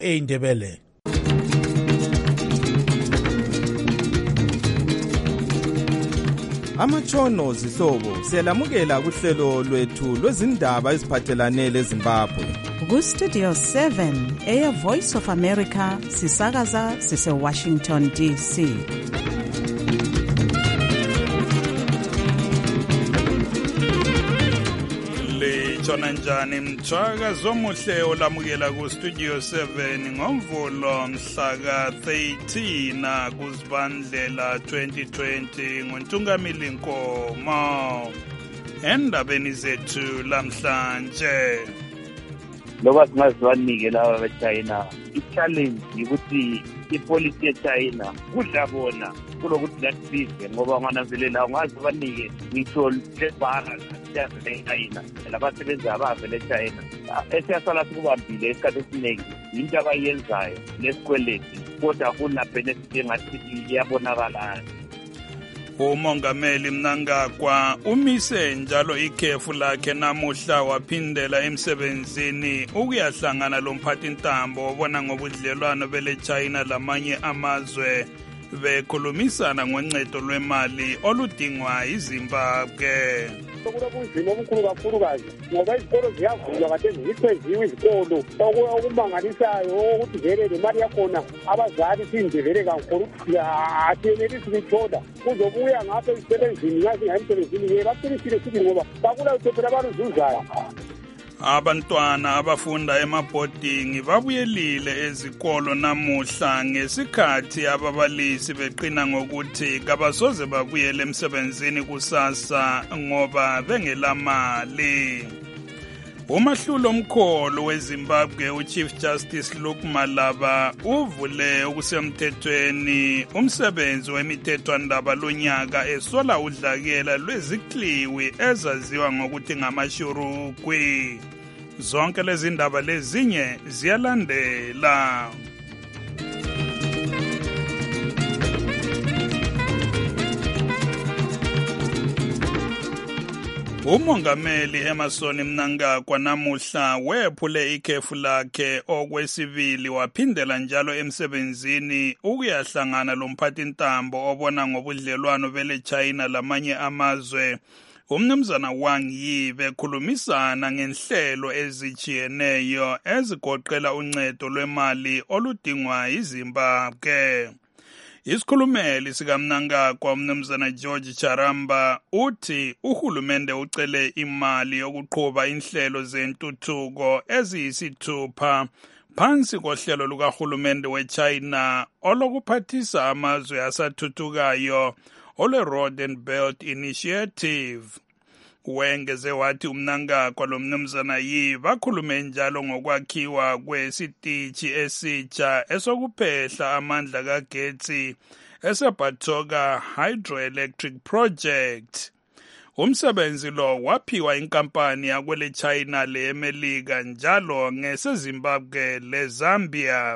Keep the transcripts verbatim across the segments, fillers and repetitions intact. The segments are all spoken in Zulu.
eindebele. Amatshono zihlobo siyalamukela kuhlelo lwethu lwezindaba eziphathelane leZimbabwe. Ku Studio seven Air Voice of America sisakaza sise Washington D C. Lechona njani mthwaka zomuhle olamukela ku Studio seven ngomvulo mhla ka thirteen kuZibandlela twenty twenty ngoNtungamili Nkomo. Endabeni zethu lamhlanje loba singazibanike laba beChina i-challenge ukuthi ipolicy yeChina kudla bona kulokuthi lathize ngoba ngananzelela ungazi banike ngisho lebhara leChina labasebenza abavele eChina esiyasala sikubambile esikhathi esiningi into abayenzayo lesikweleti kodwa kuna benefit engathi iyabonakala. Umongameli Mnangagwa umise njalo ikhefu lakhe namuhla waphindela emsebenzini ukuyahlangana lomphathintambo obona ngobudlelwano bele China lamanye amazwe bekhulumisana ngoncedo lwemali oludingwa iZimbabwe. Kulobunzima obukhulu kakhulukazi ngoba izikolo ziyavulwa kade zikwenziwe izikolo okumangalisayo ukuthi vele le mali yakhona abazali sindivele kakhulu asiyenelisi ukuyithola kuzobuya ngapha emsebenzini yazi ngemsebenzini ye baqinisile sithi ngoba bakula uthophela abaluzuzayo. Abantwana abafunda emabhodingi babuyelile ezikolo namuhla ngesikhathi ababalisi beqina ngokuthi kabasoze babuyele emsebenzini kusasa ngoba bengelamali. Umahlulo omkhulu weZimbabwe uChief Justice Luke Malaba uvule okusemthethweni umsebenzi wemithethwandaba lonyaka esola udlakela lwezikliwi ezaziwa ngokuthi ngamashurukwi. Zonke lezi ndaba lezinye ziyalandela. Umongameli Emmerson Mnangagwa namuhla wephule ikhefu lakhe okwesibili waphindela njalo emsebenzini ukuyahlangana lomphathintambo obona ngobudlelwano bele China lamanye amazwe. Umnumzana Wang Yi bekhulumisana ngenhlelo ezijiyeneyo ezigoqela uncedo lwemali oludingwa iZimbabwe. Isikhulumeli sikaMnangagwa umnumzana George Charamba uthi uhulumende ucele imali yokuqhuba inhlelo zentuthuko eziyisithupha phansi kohlelo lukahulumende weChina olokuphathisa amazwe asathuthukayo ole-Road and Belt Initiative. Wengeze wathi uMnangagwa lo mnumzana Yi bakhulume njalo ngokwakhiwa kwesitishi esitsha esokuphehla amandla kagetsi eseBatoga Hydroelectric Project. Umsebenzi lo waphiwa inkampani yakwele China leMelika njalo ngeseZimbabwe leZambia.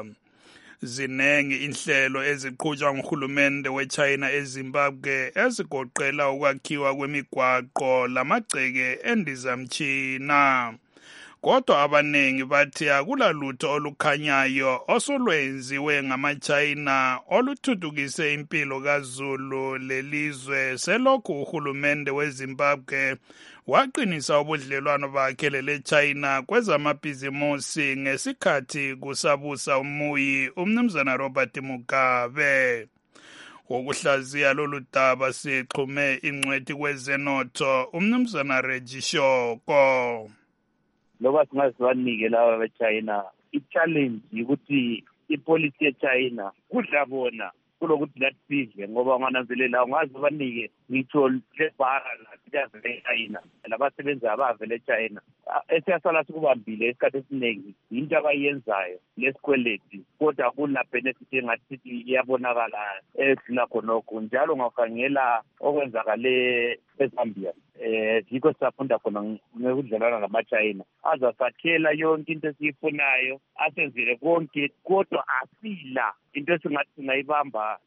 Zinengi inhlelo eziqhutshwa nguhulumende weChina eZimbabwe ezigoqela ukwakhiwa kwemigwaqo lamagceke endizamtshina. Kodwa abanengi bathi akulalutho olukhanyayo osolwenziwe ngamaChina oluthuthukise impilo kaZulu lelizwe selokhu uhulumende weZimbabwe waqinisa ubudlelwano bakhe leChina kwezamabhizimusi ngesikhathi kusabusa umuyi umnumzana Robert Mugabe. Wokuhlaziya lolu daba sixhume ingcwethi kwezenotho umnumzana Reggie Shoko. Loba singazibanike laba beChina i-challenge ukuthi ipolicy yeChina kudla bona kulokuthi lathize ngoba ngananzelela ungazi banike ngitho lebhara leChina labasebenza abavele eChina esiyasala sikubambile esikhathi esiningi into abayenzayo lesikweleti kodwa kuna benefit engathi iyabonakala edlula khonokho njalo ngakhangela okwenzakale eZambia eh yiko safunda khona ngokudlelana namaChina azasakhela yonke into esiyifunayo asenzele konke kodwa asila into esingathi singayibamba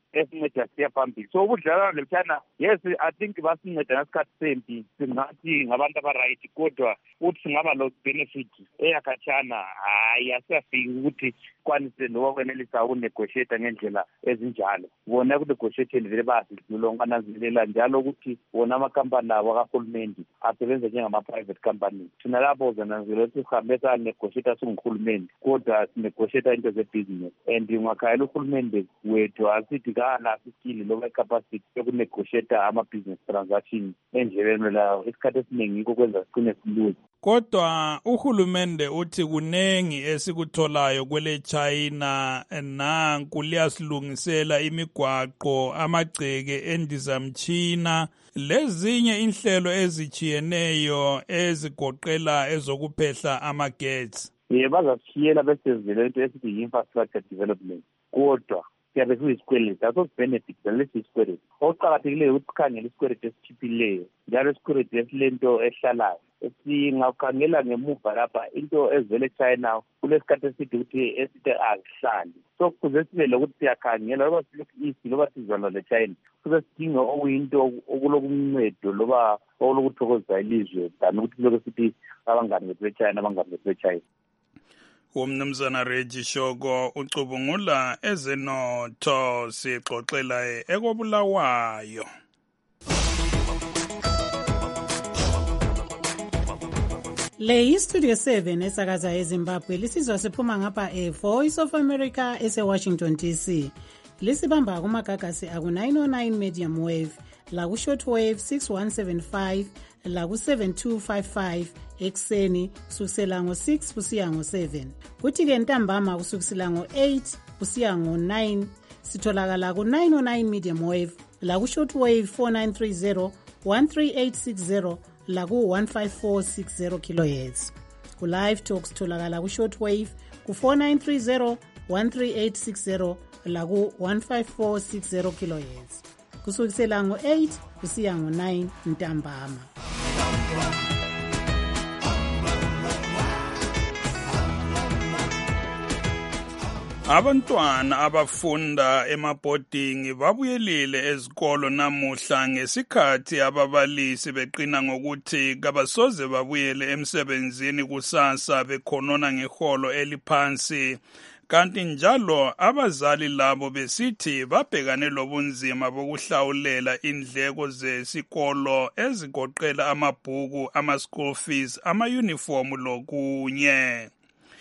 esinceda siya phambili. So ubudlelwano leBhayina, yes, I think basinceda ngesikhathi sempi, singathi ngabantu aba-right, kodwa uthi singaba lo benefit eyakhatshana hayi asiyafiki ukuthi kwanise noba kwenelisa ukunegotiate ngendlela ezinjalo. Bona ukunegotiate vele bayasidlula ngananzelela njalo ukuthi bona amakampani abo kahulumeni asebenza njengama-private company. Thina lapho zananzelela ukuthi sihambe sanegotiate singurhulumeni, kodwa sinegotiate into ze-business. And ungakhayela uhulumeni wethu asithi kana siskili loba icapacity yokunegotiate ama-business transactions endleleni lawo. Isikhathi esiningi yikho kwenza sigcine siluze. Kodwa uhulumende uthi kunengi esikutholayo kwele China nanku liyasilungisela imigwaqo, amagceke endizamtshina lezinye inhlelo ezijiyeneyo ezigoqela ezokuphehla amagetsi. Ye bazasiyela bese zile into esithi infrastructure development. Kodwa siyabe kuyisikweleti, aso benefits lesi isikweleti. Okuqakathekileyo ukuthi sikhangele isikweleti esichiphileyo, njalo isikweleti esilento ehlalayo. Singakhangela ngemuva lapha into ezivele eChina kulesikhathi esithi ukuthi esithi akuhlali. So kuze sibe lokuthi siyakhangela loba silokhu isi loba sizwana leChina, kuze sidinga okuyinto okulokuncedo loba okulokuthokozisa ilizwe than ukuthi lokho sithi abangani bethu beChina abangani bethu beChina. Umnumzana Reggie Shoko ucubungula ezenotho sixoxela ekobulawayo. Le yi-Studio seven esakaza eZimbabwe lisizwa siphuma ngapha e-Voice of America ese-Washington D C. Lisibamba kumagagasi aku-nine oh nine medium wave, laku-short wave six one seven five, laku-seven two five five ekuseni kusukisela ngo-six kusiya ngo-seven. Kuthi-ke ntambama kusukisela ngo-eight kusiya ngo-nine sitholakala ku-nine oh nine medium wave, laku-short wave four nine three zero, one three eight six zero, laku one five four six zero kilohertz. Ku live talks tholakala ku short wave ku four nine three zero, one three eight six zero, laku one five four six zero kilohertz. Kusukisela ngo-eight kusiya ngo-nine ntambama. Abantwana abafunda emabhodingi babuyelile ezikolo namuhla ngesikhathi ababalisi beqina ngokuthi kabasoze babuyele emsebenzini kusasa bekhonona ngeholo eliphansi, kanti njalo abazali labo besithi babhekane lobunzima bokuhlawulela indleko zesikolo ezigoqela amabhuku, ama-school fees, ama-uniform lokunye.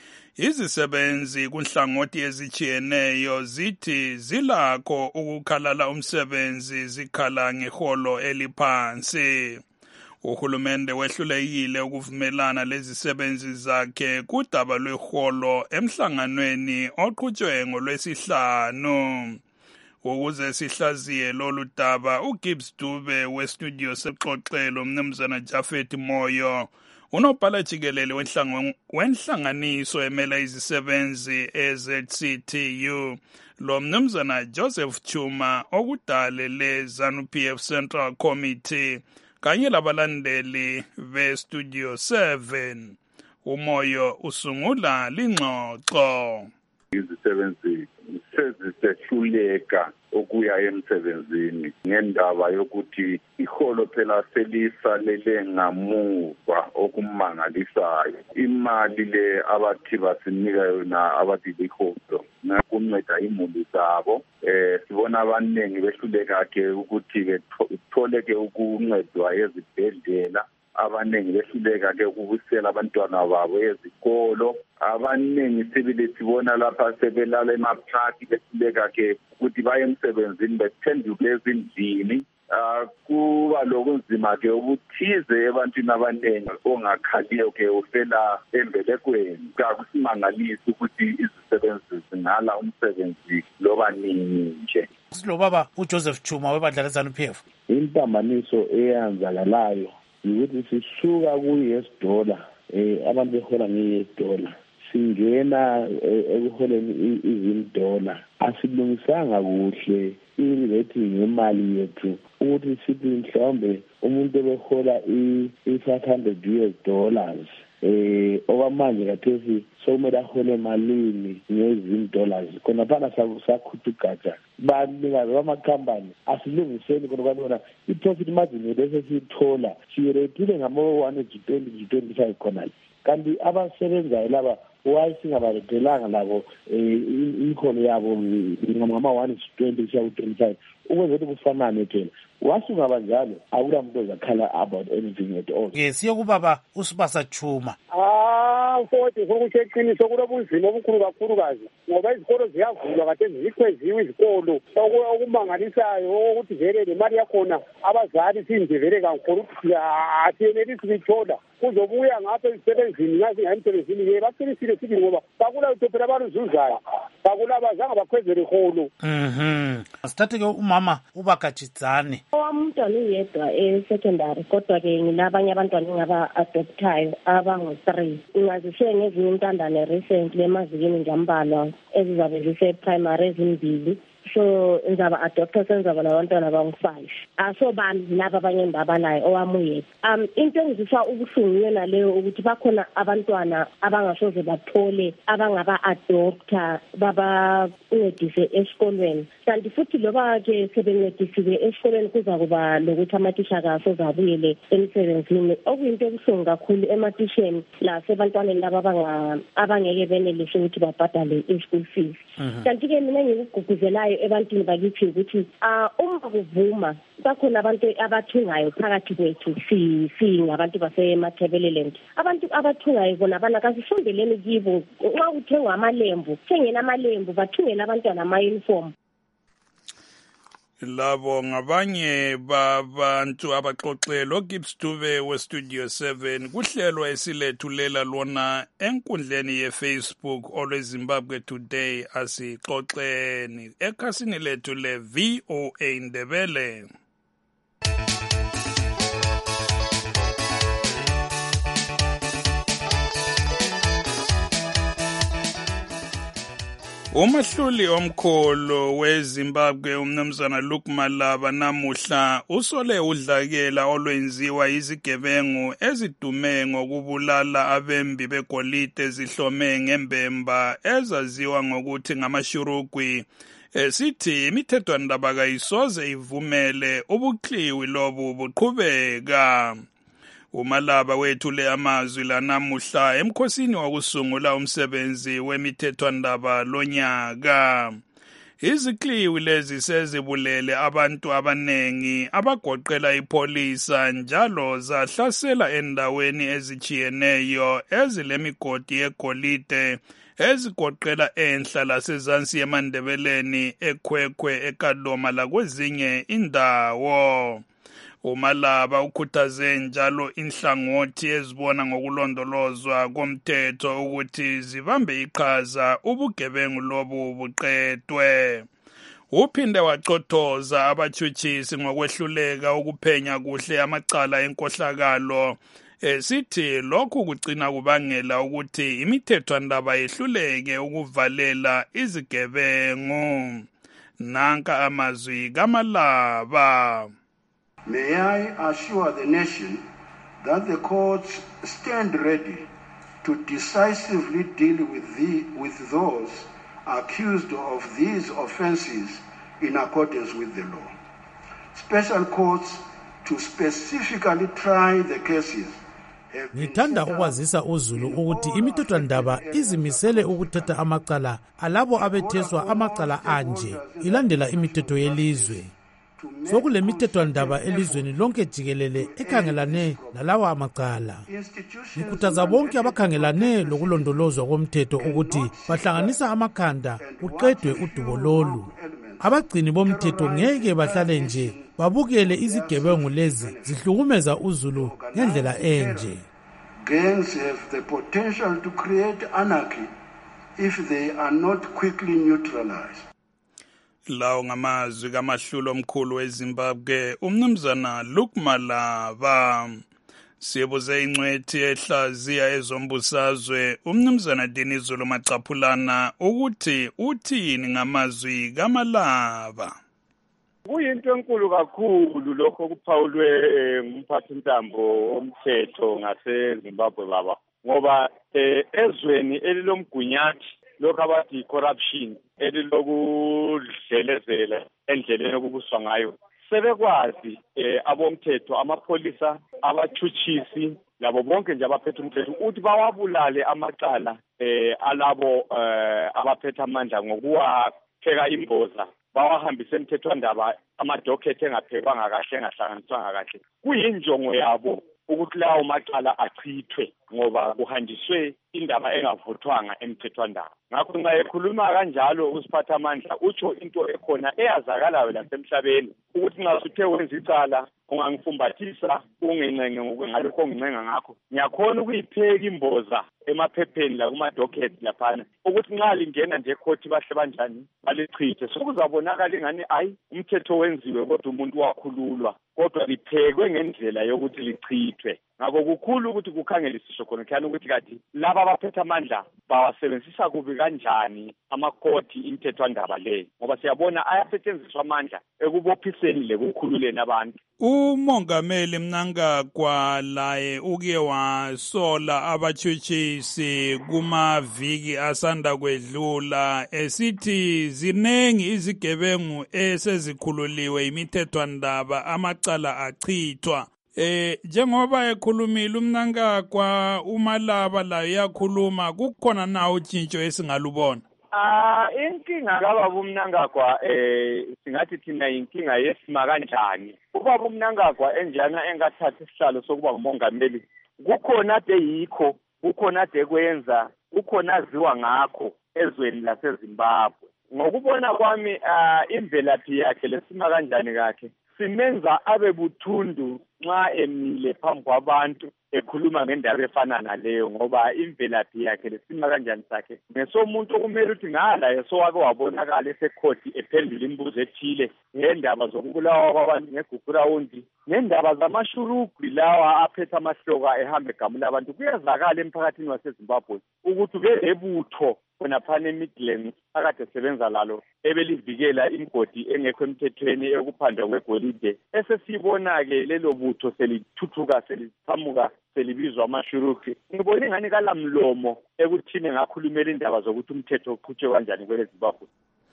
Izisebenzi kunhlangothi ezijiyeneyo zithi zilakho ukukhalala umsebenzi zikhala ngeholo eliphansi. Uhulumende wehlulekile ukuvumelana lezisebenzi zakhe kudaba lweholo emhlanganweni oqhutshwe ngolwesihlanu. Ukuze sihlaziye lolu daba, uGibbs Dube westudio sexoxelo Mnumzana Jafet Moyo unobhala jikelele wenhlanganiso emela izisebenzi e-Z C T U lo Mnumzana Joseph Chuma okudale le ZANU-P F Central Committee kanye labalandeli be-Studio seven. Umoyo usungula lingxoxo. Izisebenzi sezisehluleka ukuya emsebenzini ngendaba yokuthi iholo phela selisalele ngamuva okumangalisayo. Imali le abathi basinika yona abathi iholo nakunceda imuli zabo. Eh sibona abaningi behluleka ke ukuthi ke thole ke ukuncedwa ezibhedlela, abaningi behluleka ke ukubusela abantwana babo ezikolo, abaningi sibili sibona lapha sebelala emaphakathi behluleka ke ukuthi baye emsebenzini bephenduke ezindlini. Kuba lokunzima ke ubuthize ebantwini abaningi ongakhaliyo ke ufela embelekweni. Kakusimangalisi ukuthi izisebenzi zingala umsebenzi loba nini nje. Silo baba uJoseph Chuma webandla leZANU-P F. Intambaniso eyanzakalayo ukuthi sisuka ku-U S dollar eh abantu behola nge-U S dollar singena ekuholeni izimdola, asilungisanga kuhle irethi ngemali yethu ukuthi sithi mhlawumbe umuntu behola i-five hundred U S dollars eh okwamanje kathesi sokumele ahole emalini ngezim dollars khona phana sakhutha ugatsha banikazi bamakhampani asilungiseni khona kwabona i-profit margin bese siyithola siyiredile ngamo one twenty twenty-five khona kanti abasebenzayo laba why singabaredelanga labo ikholo yabo ngama one twenty kuya twenty-five ukwenza ukuthi kufanane phela wasungaba njalo akula muntu ozakhala about anything at all. Yes yokubaba usibasa Chuma. Ah mfowethu sokuseqiniso kulobunzima obukhulu kakhulukazi ngoba izikolo ziyavulwa kade zikweziwe izikolo okumangalisayo ukuthi vele le mali yakhona abazali sindivele kakhulu ukuthi asiyenelisi ukuthola kuzobuya ngapha emsebenzini ngazi ngemsebenzini ye baqinisile sithi ngoba bakula utophela abaluzuzayo bakula bazange bakhwezele iholo. Mhm. Asithathe ke umama ubakajitsane. Umntwana uyedwa e-secondary kodwa ke nginabanye abantwana ngaba adoptayo abangu three. Ngazishiye ngezinye intandane recently emazikini njambalwa ezizabe zise primary ezimbili. So ngizaba adopta senzaba nabantwana abangu five. Aso bani laba abanye ndabalayo owamuye. Um into engizisa ubuhlungu yena leyo ukuthi bakhona abantwana abangashoze bathole abangaba adopta baba uncedise esikolweni. Kanti futhi loba ke sebencedisile esikolweni kuza kuba lokuthi amathisha kaso zabuyele emsebenzini okuyinto ebuhlungu kakhulu ematisheni la sebantwaneni laba abanga abangeke benelise ukuthi babhadale i-school fees. Kanti ke mina ngikuguguzelayo ebantwini bakithi ukuthi ah uma kuvuma bakhona abantu abathungayo phakathi kwethu si si ngabantu basemathebeleland abantu abathungayo bona bana kasisondeleni kibo nxa kuthengwa amalembu thengena amalembu bathungela abantwana ama uniform. Labo ngabanye babantu abaxoxelo Gibbs Dube we Studio seven kuhlelo esilethulela lona enkundleni ye-Facebook olweZimbabwe Today asixoxeni ekhasini lethu le V O A Ndebele. Umahluli omkholo weZimbabwe umnumzana Luke Malaba namuhla usole udlakela olwenziwa izigebengu ezidume ngokubulala abembi begolide zihlome ngembemba ezaziwa ngokuthi ngamashurugwi esithi imithethwandaba kayisoze ivumele ubuxhiwi lobu buqhubeka. uMalaba wethule amazwi lanamuhla emkhosini wakusungula umsebenzi wemithethwandaba lonyaka. Izikliwi lezi sezibulele abantu abanengi abagoqela ipolisa njalo zahlasela endaweni ezichiyeneyo ezilemigodi yegolide ezigoqela enhla lasezansi yemandebeleni ekhwekhwe eKadoma lakwezinye indawo. uMalaba ukhuthaze njalo inhlangothi ezibona ngokulondolozwa komthetho ukuthi zibambe iqhaza ubugebengu lobu buqedwe. Uphinde wacothoza abathutshisi ngokwehluleka ukuphenya kuhle amacala enkohlakalo esithi lokhu kugcina kubangela ukuthi imithethwandaba yehluleke ukuvalela izigebengu. Nanka amazwi kaMalaba. May I assure the nation that the courts stand ready to decisively deal with, the, with those accused of these offenses in accordance with the law. Special courts to specifically try the cases. Ngithanda ukwazisa uZulu ukuthi imithethwandaba izimisele ukuthetha amacala alabo abetheswa amacala anje ilandela imithetho yelizwe. Sokule mithethwandaba elizweni lonke jikelele ekhangelane nalawa amacala. Ngikhuthaza bonke abakhangelane lokulondolozwa komthetho ukuthi bahlanganisa amakhanda kuqedwe udubo lolu. Abagcini bomthetho ngeke bahlale nje babukele izigebengu lezi zihlukumeza uZulu ngendlela enje. Gangs have the potential to create anarchy if they are not quickly neutralized. Lawo ngamazwi kaMahlulo omkhulu weZimbabwe umnumzana Luke Malaba. Sibuze ingcwethi ehlaziya ezombusazwe umnumzana Denizulu Macaphulana ukuthi uthini ngamazwi kaMalaba. Kuyinto enkulu kakhulu lokho kuphawulwe ngumphathintambo omthetho ngase Zimbabwe baba ngoba eh, ezweni elilomgunyathi lokho abathi corruption elilokudlelezela endleleni okubuswa ngayo sebekwazi eh, abomthetho amapholisa abathutshisi labo bonke nje abaphethe umthetho ukuthi bawabulale amacala eh, alabo eh, abaphethe amandla ngokuwapheka imboza bawahambise emthethwandaba amadokhethe engaphekanga kahle engahlanganiswanga kahle kuyinjongo yabo ukuthi lawo macala achithwe ngoba kuhanjiswe indaba engavuthwanga emthethwandaba ngakho nxa ekhuluma kanjalo usiphatha amandla utsho into ekhona eyazakalayo lasemhlabeni ukuthi nxa usuthe wenza icala ungangifumbathisa ungencenge ngalokho ongincenga ngakho ngiyakhona ukuyipheka imboza emaphepheni la kuma-docket laphana ukuthi nxa lingena nje ekhothi bahle banjani balichithe sokuzabonakala ingani ayi umthetho wenziwe kodwa umuntu wakhululwa kodwa liphekwe ngendlela yokuthi lichithwe ngakho kukhulu ukuthi kukhangelisiswe khona khani ukuthi kati laba abaphethe amandla bawasebenzisa kubi kanjani amakhoti imthethwandaba leyo ngoba siyabona ayasetshenziswa amandla ekubophiseni lekukhululeni abantu. Umongameli Mnangagwa laye uke wasola abathutshisi kumaviki asanda kwedlula esithi zinengi izigebengu esezikhululiwe imithethwandaba amacala achithwa. Eh njengoba ekhulumile uMnangagwa uMalaba layo yakhuluma kukhona na utshintsho esingalubona? Ah inkinga kababa uMnangagwa eh singathi thina inkinga yesima kanjani ubaba uMnangagwa enjana engathatha isihlalo sokuba umongameli kukhona ade yikho kukhona ade kwenza kukhona aziwa ngakho ezweni laseZimbabwe ngokubona kwami imvelaphi yakhe lesima kanjani kakhe simenza abe buthundu nxa emile phambi kwabantu ekhuluma ngendaba efana naleyo ngoba imvelaphi yakhe lesima kanjani sakhe ngesomuntu okumele ukuthi ngala esowake wabonakala esekhoti ephendula imibuzo ethile ngendaba zokubulawa kwabantu ngegugurawundi ngendaba zamashurugwi lawa aphethe amahloka ehamba egamula abantu kuyazakala emphakathini waseZimbabwe ukuthi belebutho khona phana eMidlands akade sebenza lalo ebelivikela imigodi engekho emthethweni ekuphandwa kwegolide esesibona-ke lelo butho selithuthuka selithamuka selibizwa amashurugwi ngibona ingani kalamlomo ekuthini ngakhulumela indaba zokuthi umthetho uqhutshwe kanjani kweleZimbabwe.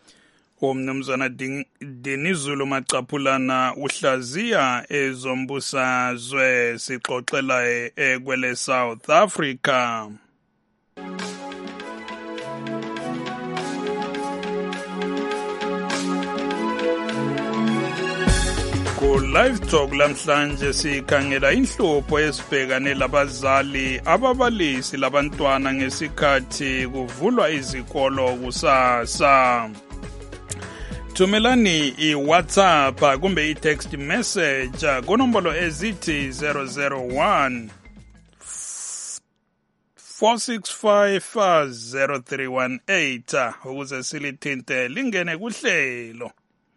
Umnumzana Dinizulu Macaphulana uhlaziya ezombusazwe sixoxela ekwele South Africa. Live Talk lamhlanje sikhangela inhlupho esibhekane labazali ababalisi labantwana ngesikhathi kuvulwa izikolo kusasa. Thumelani i-WhatsApp kumbe i-text message kunombolo ezithi zero zero one four six five zero three one eight ukuze silithinte lingene kuhlelo.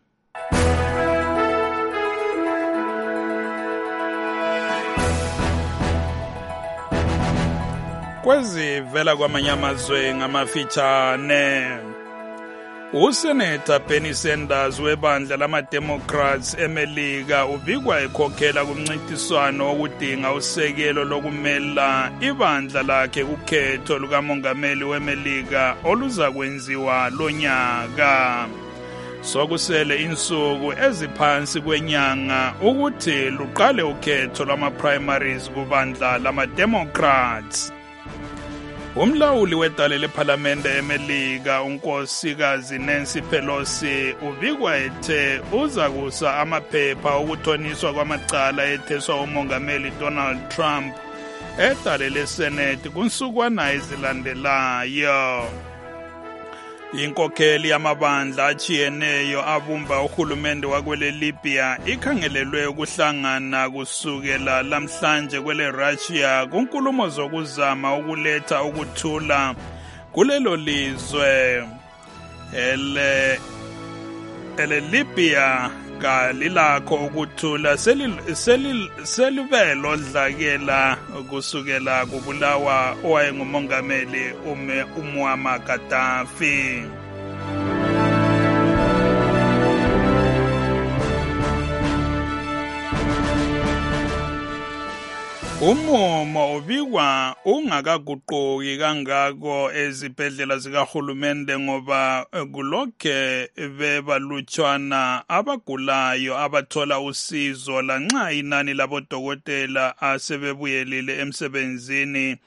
Kwezi vela kwamanye amazwe ngamafitshane. Useneta Bernie Sanders webandla lama-Democrats eMelika ubikwa ekhokhela kumncintiswano wokudinga usekelo lokumela ibandla lakhe kukhetho lukamongameli weMelika oluza kwenziwa lonyaka. Sokusele insuku eziphansi kwenyanga ukuthi luqale ukhetho lwama-primaries kubandla lama-Democrats. Umlawuli wedale lephalamende eMelika unkosikazi Nancy Pelosi ubikwa ethe uza kusa amaphepha okuthoniswa kwamacala etheswa umongameli Donald Trump edale leSenate kunsukwana ezilandelayo. Inkokheli yamabandla achiyeneyo abumba uhulumende wakwele Libya ikhangelelwe ukuhlangana kusukela lamhlanje kwele Russia kunkulumo zokuzama ukuletha ukuthula kulelo lizwe. ele ele Libya kalilakho ukuthula selibelo dlakela kusukela kubulawa owayengumongameli ume uMuammar Gaddafi. Umumo ubikwa ungakaguquki kangako ezibhedlela zikahulumende ngoba kulokhe bebalutshwana abagulayo abathola usizo lanxa inani labodokotela asebebuyelile emsebenzini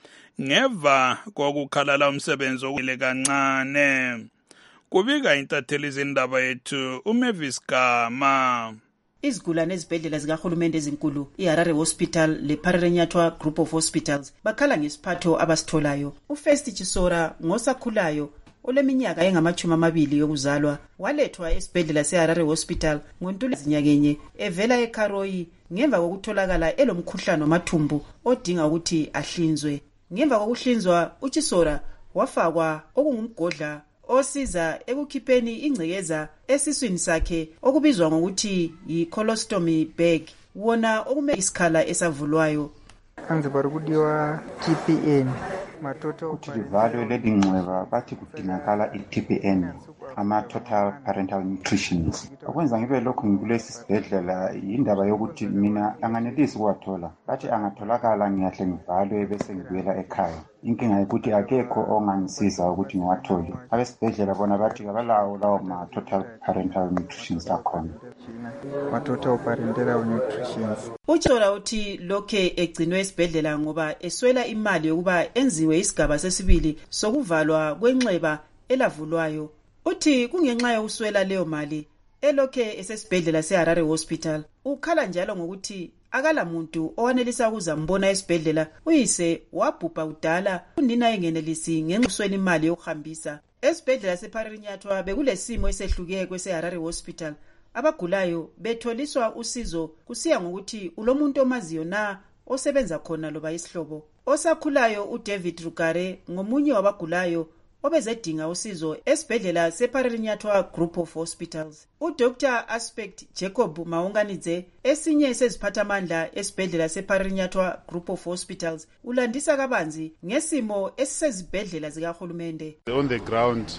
ngeva kokukhalala umsebenzi okule kancane. Kubika intatheli izindaba yethu uMavis Gama. Izigulane ezibhedlela zikahulumende ezinkulu iHarare Hospital leParirenyatwa Group of Hospitals bakhala ngesiphatho abasitholayo. uFirst Chisora ngosakhulayo oleminyaka engamachumi amabili yokuzalwa walethwa esibhedlela seHarare Hospital ngoNtulikazi nyakenye evela eKaroyi ngemva kokutholakala elomkhuhlane wamathumbu odinga ukuthi ahlinzwe. Ngemva kokuhlinzwa uChisora wafakwa okungumgodla osiza ekukhipheni ingcekeza esiswini sakhe okubizwa ngokuthi yi-colostomy bag wona okume isikhala esavulwayo. Anzi bari kudiwa T P N ukuthi livalwe leli ncweba bathi kudingakala i-T P N ama-total parental nutrition. Okwenza ngibe lokhu ngikulesi sibhedlela yindaba yokuthi mina anganelisi ukuwathola, bathi angatholakala ngiyahle ngivalwe bese ngibuyela ekhaya. Inkinga yokuthi akekho ongangisiza ukuthi ngiwathole. Abesibhedlela bona bathi kabalawo lawo ma-total parental nutrition akhona. Ma-total parental nutrition. Uchola uthi lokhe egcinwe esibhedlela ngoba eswela imali yokuba enziwe isigaba sesibili sokuvalwa kwenxeba elavulwayo. Uthi kungenxa yokuswela leyo mali elokhe esesibhedlela seHarare Hospital. Ukhala njalo ngokuthi akala muntu owanelisa ukuzambona esibhedlela. Uyise wabhubha udala unina engenelisi ngenxusweni imali yokuhambisa. Esibhedlela seParirenyatwa bekulesimo esehluke kweseHarare Hospital. Abagulayo betholiswa usizo kusiya ngokuthi ulomuntu omaziyo na osebenza khona loba isihlobo. Osakhulayo uDavid Rugare ngomunye wabagulayo obezedinga usizo esibhedlela seParirenyatwa Group of Hospitals. uDoctor Aspect Jacob Maunganidze esinye seziphathamandla esibhedlela seParirenyatwa Group of Hospitals ulandisa kabanzi ngesimo esisezibhedlela zikahulumende. On the ground,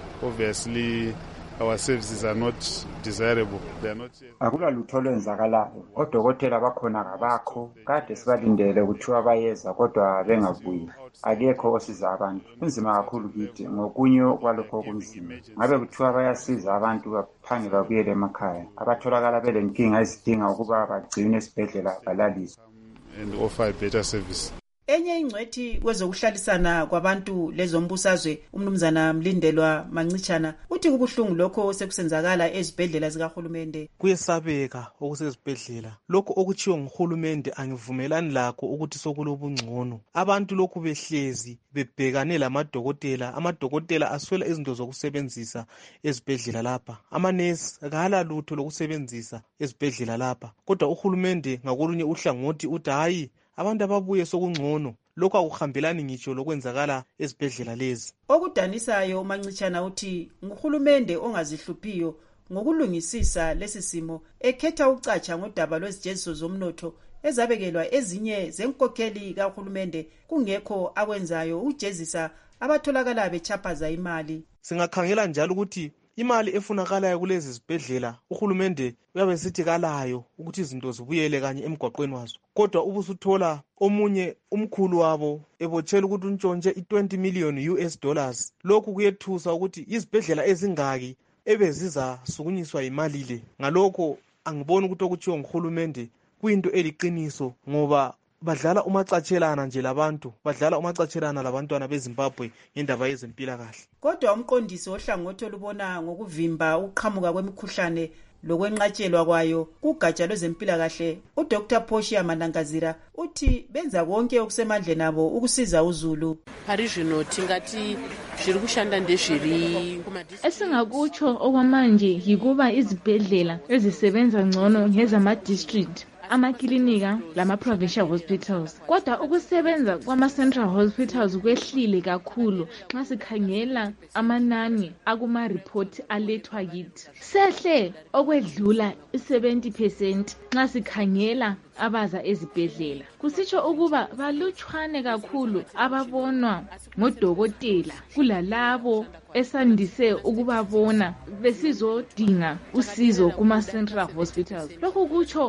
obviously our services are not desirable. They are not. Akula lutho olwenzakalayo. Odokotela bakhona kabakho. Kade sibalindele ukuthiwa bayeza kodwa bengabuyi. Akekho osiza abantu. Kunzima kakhulu kithi ngokunye kwalokho okunzima. Ngabe kuthiwa bayasiza abantu baphange babuyele emakhaya. Abatholakala belenkinga ezidinga ukuba bagcine esibhedlela balaliswe. And offer a better service. Enye ingcwethi kwezokuhlalisana kwabantu lezombusazwe umnumzana Mlindelwa Mancichana uthi kubuhlungu lokho sekusenzakala ezibhedlela zikahulumende. Kuyesabeka okusezibhedlela lokho okuchiwe nguhulumende angivumelani lakho ukuthi sokulobungcono. Abantu lokhu behlezi bebhekane lamadokotela, amadokotela aswela izinto zokusebenzisa ezibhedlela lapha. Amanesi akala lutho lokusebenzisa ezibhedlela lapha. Kodwa uhulumende ngakolunye uhlangothi uthi hayi abantu ababuye sokungcono. Lokho akuhambelani ngitsho lokwenzakala ezibhedlela lezi. Okudanisayo uMancichana uthi nguhulumende ongazihluphiyo ngokulungisisa lesi simo ekhetha ucatsha ngodaba lwezijeziso zomnotho ezabekelwa ezinye zenkokheli kahulumende kungekho akwenzayo ujezisa abatholakala bechaphaza imali. Singakhangela njalo ukuthi imali efunakalayo kulezi zibhedlela uhulumende uyabe sithi kalayo ukuthi izinto zibuyele kanye emgwaqweni wazo. Kodwa ubusuthola omunye umkhulu wabo ebotshela ukuthi untshontshe i-twenty million U S dollars. Lokhu kuyethusa ukuthi izibhedlela ezingaki ebezizasukunyiswa imali le. Ngalokho angiboni ukuthi okutshiwo nguhulumende kuyinto eliqiniso ngoba badlala umacatshelana nje labantu, badlala umacatshelana labantwana beZimbabwe ngendaba yezempilakahle. Kodwa umqondisi ohlangothi olubona ngokuvimba ukuqhamuka kwemikhuhlane lokwenqatshelwa kwayo kugatsha lwezempilakahle uDr Portia Manangazira uthi benza konke okusemandleni nabo ukusiza uzulu. Parizvino tingati zviri kushanda ndezviri esingakutsho okwamanje yikuba izibhedlela ezisebenza ngcono ngezama-district amakilinika lama-provincial hospitals. Kodwa ukusebenza kwama-central hospitals kwehlile kakhulu nxa sikhangela amanani akuma-report alethwa kithi. Sehle okwedlula i-seventy percent nxa sikhangela abaza ezibhedlela. Kusitsho ukuba balutshwane kakhulu ababonwa ngodokotela kulalabo esandise ukubabona besizodinga usizo kuma-central hospitals. Lokhu kutsho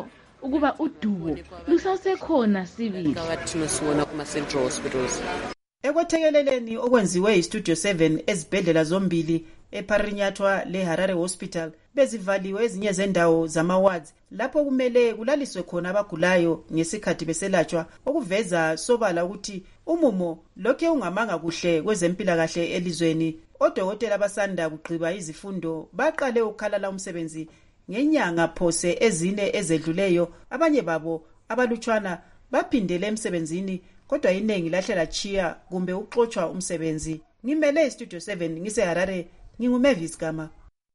ukuba udubo lusasekhona sibili. Ekwethekeleleni okwenziwe iStudio seven ezibhedlela zombili ePharinyathwa leHarare Hospital bezivaliwe ezinye zendawo zama-wards lapho kumele kulaliswe khona abagulayo ngesikhathi beselatshwa, okuveza sobala ukuthi umumo lokhe ungamanga kuhle kwezempilakahle elizweni. Odokotela abasanda kugqiba izifundo baqale ukukhalala umsebenzi ngenyanga phose ezine ezedluleyo. Abanye babo abalutshwana baphindele emsebenzini, kodwa iningi lahle lachiya kumbe uxoxwa umsebenzi. Ngimele iStudio seven ngiseHarare, nginguMavis Gama.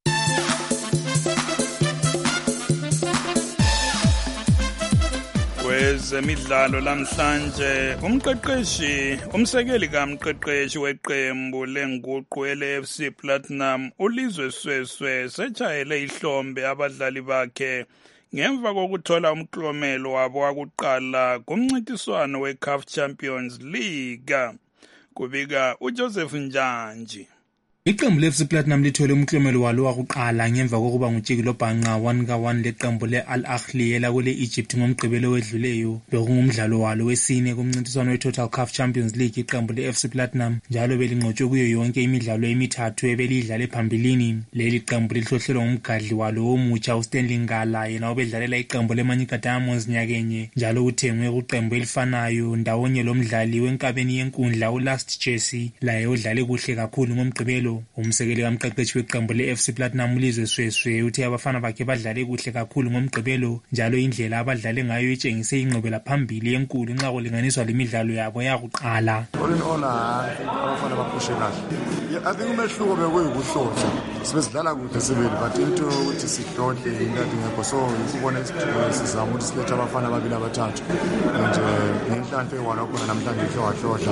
Kwezemidlalo lamhlanje, umqeqeshi umsekeli kamqeqeshi weqembu lenguqu ele-F C Platinum uLizwe Sweswe setshayele ihlombe abadlali bakhe ngemva kokuthola umklomelo wabo wakuqala kumncintiswano we-C A F Champions League. Kubika uJoseph Njanji. Iqembu le-F C Platinum lithole umklomelo walo wakuqala ngemva kokuba ngutshiki lobhanqa one ka one leqembu le-Al Ahly elakule Egypt ngomgqibelo wedluleyo. Bekungumdlalo walo wesine kumncintiswano we-Total C A F Champions League. Iqembu le-F C Platinum njalo belingqotshwe kuyo yonke imidlalo emithathu ebelidlale phambilini. Leli qembu lihlohlelwa ngumgadli walo omutsha uStanley Ngala, yena obedlalela iqembu leManyika Diamonds nyakenye, njalo uthengwe kuqembu elifanayo ndawonye lomdlali wenkabeni yenkundla uLast Jesse, laye udlale kuhle kakhulu ngomgqibelo. Umsekeli kamqeqeshi weqembu le-F C Platinum uLizwe Sweswe uthe abafana bakhe badlale kuhle kakhulu ngomgqibelo, njalo indlela abadlale ngayo itshengise ingqubela phambili enkulu nxa kulinganiswa lemidlalo yabo yakuqala. All in all, abafana baphushe kahle. I think umehluko bekuyikuhlosha. Sibesidlala kuhle sibili, but into ukuthi sihlole into ngekho, so ukubona isithuko sizama ukuthi silethe abafana ababili abathathu. Nje ngenhlanhla eyiwala khona namhlanje ikhe wahlohla.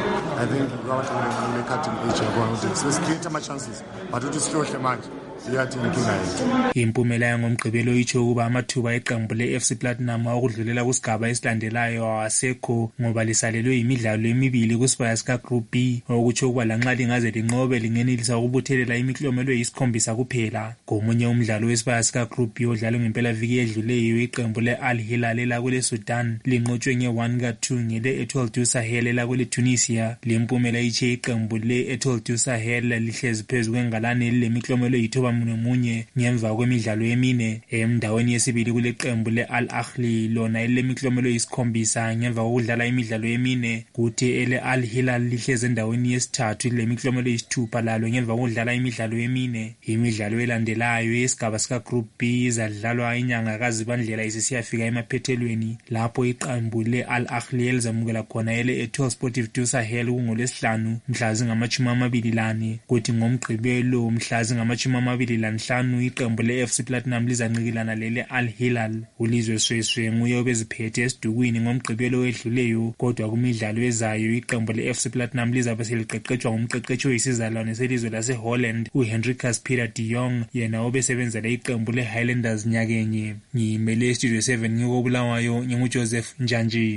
I think kwabahlule le cutting edge yabona ukuthi create ama chances but uthi sihlole manje siyathi inkinga yethu. Impumela yangomgqibelo itsho ukuba amathuba eqembu le-F C Platinum okudlulela kusigaba esilandelayo awasekho ngoba lisalelwe imidlalo emibili kusibaya sika Group B, okutsho ukuba lanxa lingaze linqobe lingenelisa ukubuthelela imiklomelo eyisikhombisa kuphela. Ngomunye umdlalo wesibaya sika Group B odlalwe ngempelaviki edluleyo, iqembu le-Al Hilal elakule Sudan linqotshwe nge-one ka two ngele-Etoile du Sahel elakule Tunisia. Le mpumela itshe iqembu le-Etoile du Sahel lihlezi phezu kwengalane lemiklomelo yithoba munye ngemva kwemidlalo emine. Emndaweni yesibili kule qembu le-Al Ahly lona elemiklomelo yisikhombisa ngemva kokudlala imidlalo emine, kuthi ele-Al Hilal lihlezi endaweni yesithathu lemiklomelo yisithupha lalo ngemva kokudlala imidlalo emine. Imidlalo elandelayo yesigaba sika Group B izadlalwa inyanga kaZibandlela isisiyafika emaphethelweni, lapho iqembu le-Al Ahly elizamukela khona ele-Etoile Sportive du Sahel kungolwesihlanu mhla zingamachumi amabili lane, kuthi ngomgqibelo mhla zingamachumi amabili lanhlanu iqembu le-F C Platinum lizancikilana lele Al Hilal. uLizwe Sweswe nguye obeziphethe esidukwini ngomgqibelo wedluleyo, kodwa kumidlalo ezayo iqembu le-F C Platinum lizabe seliqeqetshwa ngumqeqeshi oyisizalwane selizwe lase-Holland uHenricus Peter de Jong, yena obesebenzela iqembu le-Highlanders nyakenye. Ngimele iStudio seven ngikobulawayo, nginguJoseph Njanji.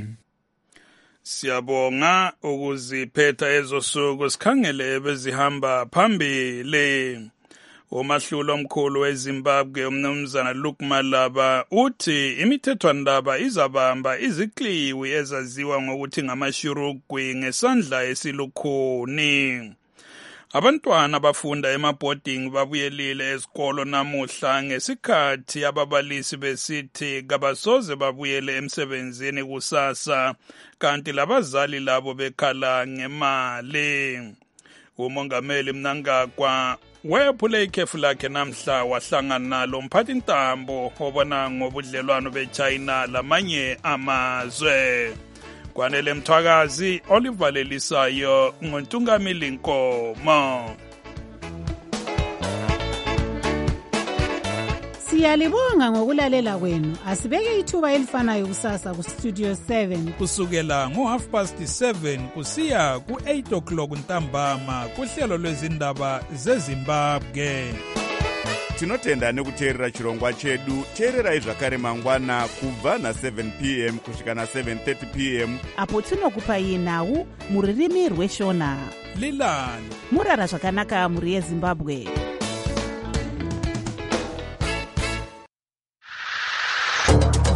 Siyabonga ukuziphetha ezosuku, sikhangele bezihamba phambili. Umahlulo omkhulu weZimbabwe umnumzana Luke Malaba uthi imithethwandaba izabamba izikliwi ezaziwa ngokuthi ngamashurugwi ngesandla esilukhuni. Abantwana abafunda ema-boarding babuyelile esikolo namuhla ngesikhathi ababalisi besithi kabasoze babuyele emsebenzini kusasa, kanti labazali labo bekhala ngemali. Umongameli Mnangagwa wephule ikhefu lakhe namhla wahlangana nalo mphathintambo obona ngobudlelwano beChina lamanye amazwe. Kwanele Mthwakazi, Oliver Lelisayo, nguNtungamili Nkomo. Siyalibonga ngokulalela kwenu. Asibeke ithuba elifanayo kusasa ku Studio seven kusukela ngo half past seven kusiya ku eight o'clock ntambama kuhlelo lwezindaba zeZimbabwe. Tinotenda nekuteerera chirongwa chedu. Teererai zvakare mangwana kubva na seven p m kusvika na seven thirty p m apo tinokupai nhau muririmi rweshona. Lilani murara zvakanaka muri yeZimbabwe.